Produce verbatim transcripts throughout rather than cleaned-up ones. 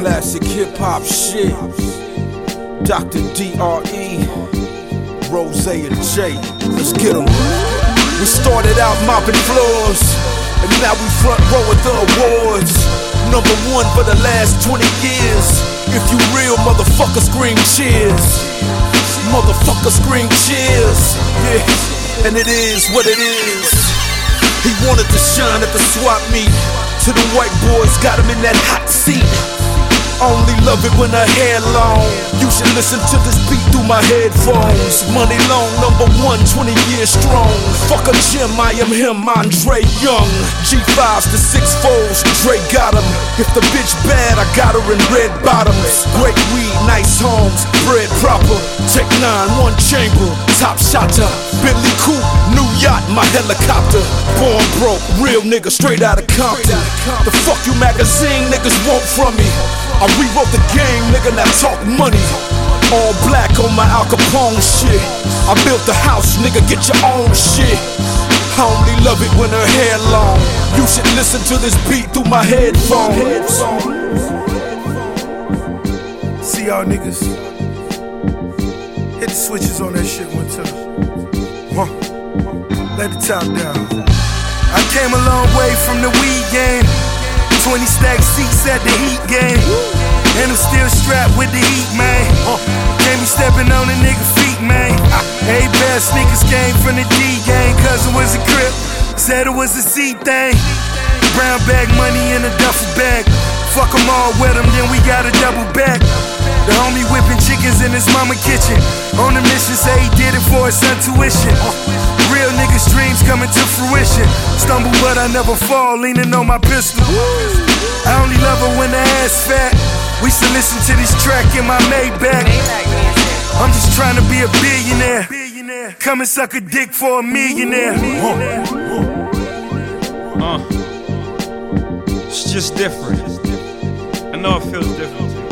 Classic hip hop shit. Doctor D R E, Rose and J. Let's get 'em. We started out mopping floors, and now we front row at the awards. Number one for the last twenty years. If you real, motherfucker, scream cheers. Motherfucker, scream cheers. Yeah, and it is what it is. He wanted to shine at the swap meet. To the white boys, got him in that hot seat. Only love it when her hair long. You should listen to this beat through my headphones. Money long, number one, twenty years strong. Fuck a gym, I am him, Andre Young. G fives to six fours, Dre got him. If the bitch bad, I got her in red bottoms. Great weed, nice homes, bread proper. Tech nine, one chamber, top shotter. Bentley coupe, new yacht, my helicopter. Born broke, real nigga, straight out of Compton. The fuck you magazine niggas want from me? I rewrote the game, nigga, now talk money. All black on my Al Capone shit. I built the house, nigga, get your own shit. I only love it when her hair long. You should listen to this beat through my headphones. See y'all niggas, hit the switches on that shit one time. Huh. Let the top down. I came a long way from the weed game. twenty stack seats at the Heat game. And I'm still strapped with the heat, man. Can't be stepping on a nigga feet, man. Eight pair of sneakers came from the D gang. Cousin was a crip, said it was a C thing. Brown bag money in a duffel bag. Fuck them all with them, then we got a double back. The homie whipping chickens in his mama kitchen. On a mission, say he did it for his son tuition. Real niggas' dreams coming to fruition. Stumble but I never fall, leaning on my pistol. I only love her when the ass fat. We should listen to this track in my Maybach. I'm just trying to be a billionaire. Come and suck a dick for a millionaire. Uh, it's just different. I know it feels different too.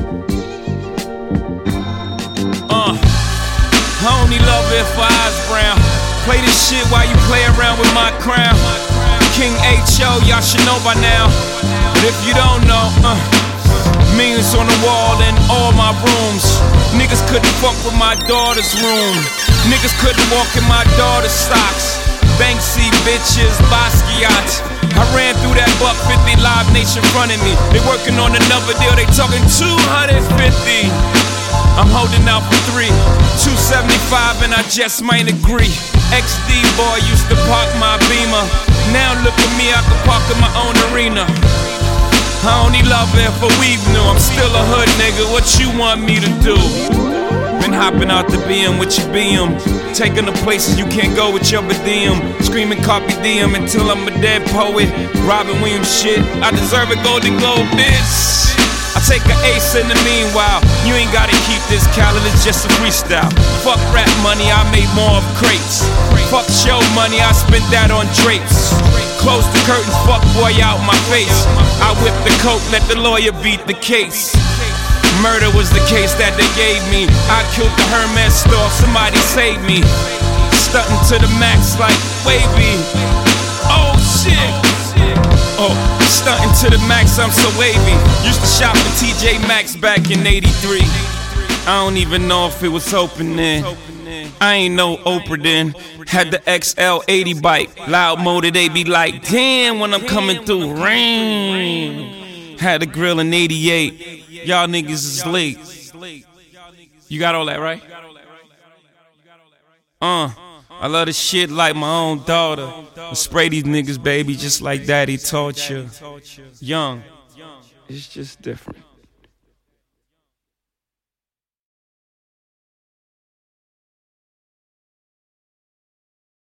Uh, I only love it for eyes brown. Play this shit while you play around with my crown. King H O, y'all should know by now. But if you don't know, uh, millions on the wall in all my rooms. Niggas couldn't fuck with my daughter's room. Niggas couldn't walk in my daughter's socks. Banksy bitches, Basquiat. I ran through that buck fifty Live Nation fronting me. They working on another deal, they talking two hundred fifty. I'm holding out for three, two seventy-five and I just might agree. X D boy used to park my Beamer. Now look at me, I can park in my own arena. I only love it for weave new. I'm still a hood nigga, what you want me to do? Been hopping out the B M with your B M, taking the places you can't go with your per diem. Screaming copy D M until I'm a dead poet. Robin Williams shit, I deserve a Golden Globe, bitch. I take an ace in the meanwhile. You ain't gotta keep this calendar, it's just a freestyle. Fuck rap money, I made more of crates. Fuck show money, I spent that on drapes. Close the curtains, fuck boy out my face. I whip the coat, let the lawyer beat the case. Murder was the case that they gave me. I killed the Hermes store, somebody saved me. Stunting to the max like wavy. Oh shit. Oh, stunting to the max, I'm so wavy. Used to shop at T J Maxx back in eighty-three. I don't even know if it was open then. I ain't no Oprah then. Had the X L eighty bike. Loud motor, they be like, damn when I'm coming through. Rain. Had the grill in eighty-eight. Y'all niggas is late. You got all that, right? Uh, I love this shit like my own daughter. I spray these niggas, baby, just like daddy taught you. Young, it's just different.